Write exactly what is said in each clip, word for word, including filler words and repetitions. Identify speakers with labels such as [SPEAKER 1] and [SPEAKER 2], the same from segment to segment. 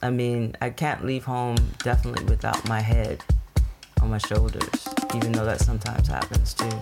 [SPEAKER 1] I mean, I can't leave home definitely without my head on my shoulders, even though that sometimes happens too.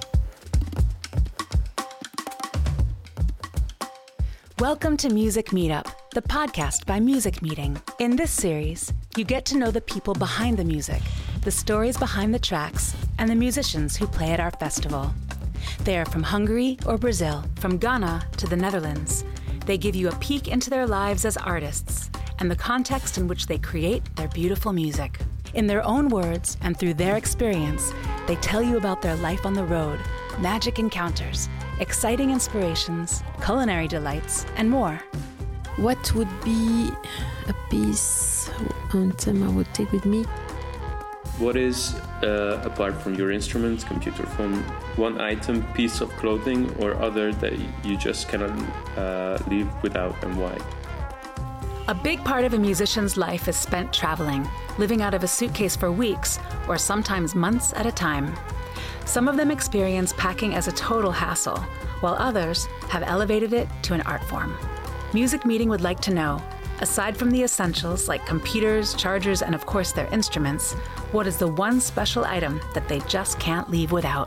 [SPEAKER 2] Welcome to Music Meetup, the podcast by Music Meeting. In this series, you get to know the people behind the music, the stories behind the tracks, and the musicians who play at our festival. They are from Hungary or Brazil, from Ghana to the Netherlands. They give you a peek into their lives as artists and the context in which they create their beautiful music. In their own words and through their experience, they tell you about their life on the road, magic encounters, exciting inspirations, culinary delights, and more.
[SPEAKER 3] What would be a piece anthem I would take with me?
[SPEAKER 4] What is, uh, apart from your instruments, computer phone, one item, piece of clothing or other that you just cannot uh, live without, and why?
[SPEAKER 2] A big part of a musician's life is spent traveling, living out of a suitcase for weeks or sometimes months at a time. Some of them experience packing as a total hassle, while others have elevated it to an art form. Music Meeting would like to know, aside from the essentials like computers, chargers, and of course their instruments, what is the one special item that they just can't leave without?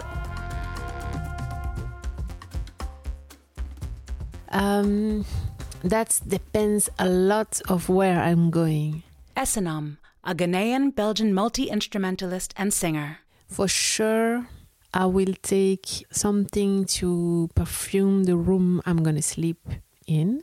[SPEAKER 3] Um, that depends a lot of where I'm going.
[SPEAKER 2] Essenam, a Ghanaian-Belgian multi-instrumentalist and singer.
[SPEAKER 3] For sure, I will take something to perfume the room I'm going to sleep in.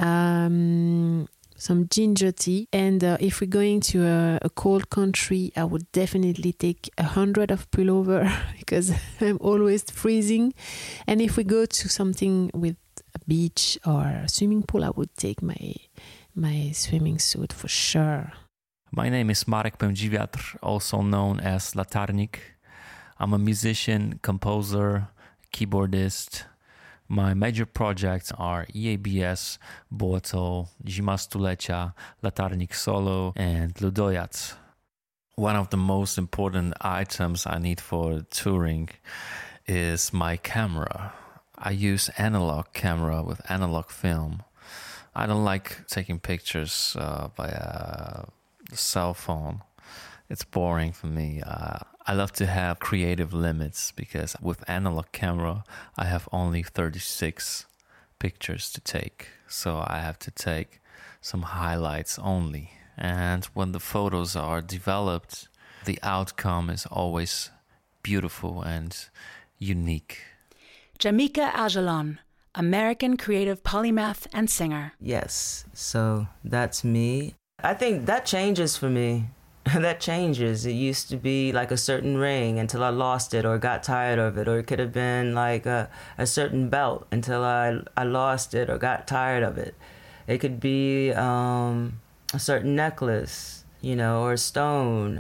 [SPEAKER 3] Um, some ginger tea. And uh, if we're going to a, a cold country, I would definitely take a hundred of pullover because I'm always freezing. And if we go to something with a beach or a swimming pool, I would take my my swimming suit for sure.
[SPEAKER 5] My name is Marek Pędziwiatr, also known as Latarnik. I'm a musician, composer, keyboardist. My major projects are E A B S, Boato, Zima Stulecia, Latarnik Solo, and Ludojac. One of the most important items I need for touring is my camera. I use analog camera with analog film. I don't like taking pictures uh, by a cell phone. It's boring for me. Uh, I love to have creative limits because with analog camera, I have only thirty-six pictures to take. So I have to take some highlights only. And when the photos are developed, the outcome is always beautiful and unique.
[SPEAKER 2] Jamika Ajalon, American creative polymath and singer.
[SPEAKER 1] Yes, so that's me. I think that changes for me. That changes. It used to be like a certain ring until I lost it or got tired of it. Or it could have been like a, a certain belt until I, I lost it or got tired of it. It could be um, a certain necklace, you know, or a stone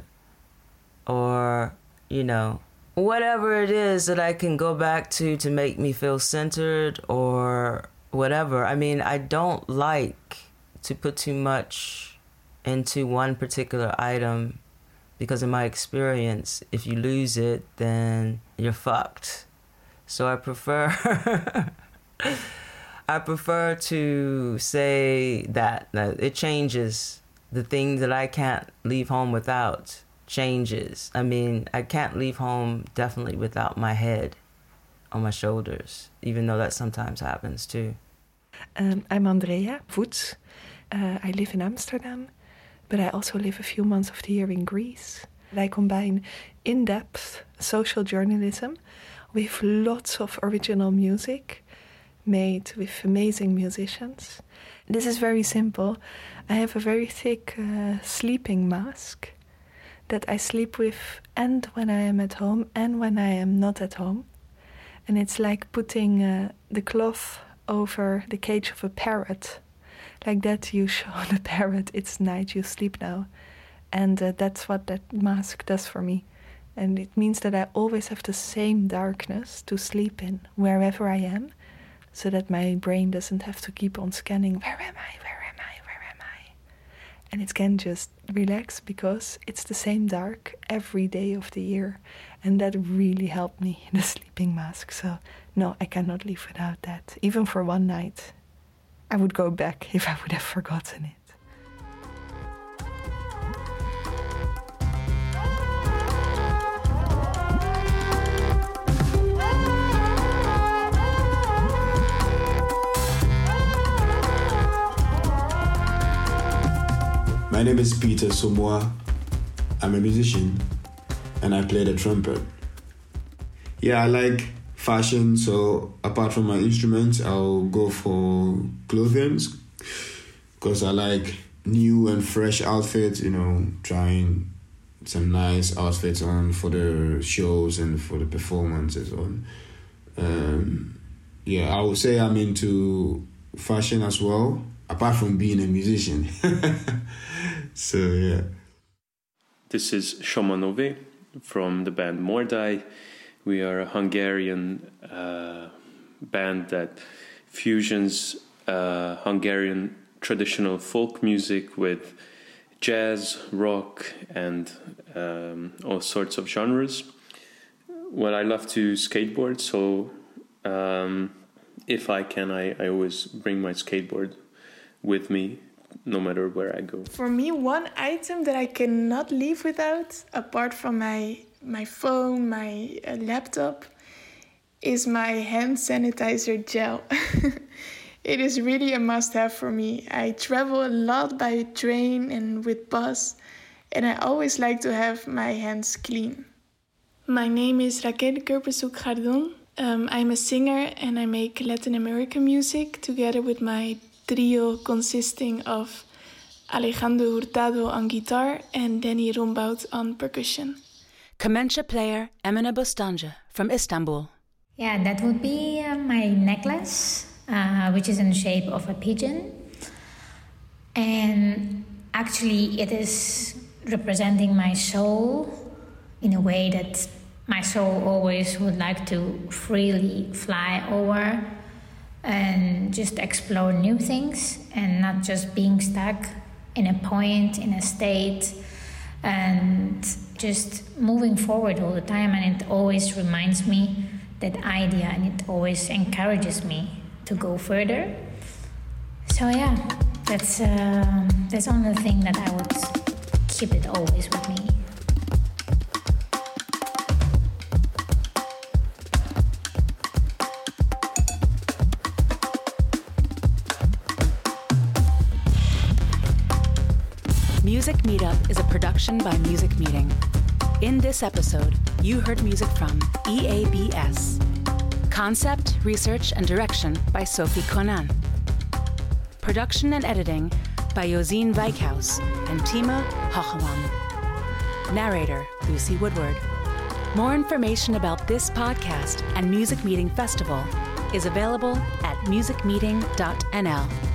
[SPEAKER 1] or, you know, whatever it is that I can go back to to make me feel centered or whatever. I mean, I don't like to put too much into one particular item because in my experience, if you lose it, then you're fucked. So I prefer I prefer to say that, that it changes. The thing that I can't leave home without changes. I mean, I can't leave home definitely without my head on my shoulders, even though that sometimes happens too.
[SPEAKER 6] Um, I'm Andrea Voets. Uh, I live in Amsterdam. But I also live a few months of the year in Greece. I combine in-depth social journalism with lots of original music made with amazing musicians. This is very simple. I have a very thick uh, sleeping mask that I sleep with and when I am at home and when I am not at home. And it's like putting uh, the cloth over the cage of a parrot. Like that, you show the parrot, it's night, you sleep now. And uh, that's what that mask does for me. And it means that I always have the same darkness to sleep in, wherever I am, so that my brain doesn't have to keep on scanning, where am I, where am I, where am I? And it can just relax because it's the same dark every day of the year. And that really helped me, the sleeping mask. So no, I cannot live without that, even for one night. I would go back if I would have forgotten it.
[SPEAKER 7] My name is Peter Somoa. I'm a musician and I play the trumpet. Yeah, I like fashion, so apart from my instruments, I'll go for clothing because I like new and fresh outfits, you know, trying some nice outfits on for the shows and for the performances on. Um, yeah, I would say I'm into fashion as well, apart from being a musician. So, yeah.
[SPEAKER 4] This is Shomanove from the band Mordai. We are a Hungarian uh, band that fusions uh, Hungarian traditional folk music with jazz, rock, and um, all sorts of genres. Well, I love to skateboard, so um, if I can, I, I always bring my skateboard with me, no matter where I go.
[SPEAKER 8] For me, one item that I cannot live without, apart from my my phone, my uh, laptop, is my hand sanitizer gel. It is really a must-have for me. I travel a lot by train and with bus, and I always like to have my hands clean. My name is Raquel Kerpesuk Gardon. Um, I'm a singer and I make Latin American music together with my trio consisting of Alejandro Hurtado on guitar and Danny Rombout on percussion.
[SPEAKER 2] Kemençe player Emine Bostancı from Istanbul.
[SPEAKER 9] Yeah, that would be uh, my necklace, uh, which is in the shape of a pigeon. And actually it is representing my soul in a way that my soul always would like to freely fly over and just explore new things and not just being stuck in a point, in a state, and just moving forward all the time. And it always reminds me that idea, and it always encourages me to go further. So yeah, that's uh, that's the only thing that I would keep it always with me.
[SPEAKER 2] Music Meetup is a production by Music Meeting. In this episode, you heard music from E A B S. Concept, research, and direction by Sophie Conan. Production and editing by Josine Wijkhuis and Tima Hochewam. Narrator, Lucy Woodward. More information about this podcast and Music Meeting Festival is available at music meeting dot n l.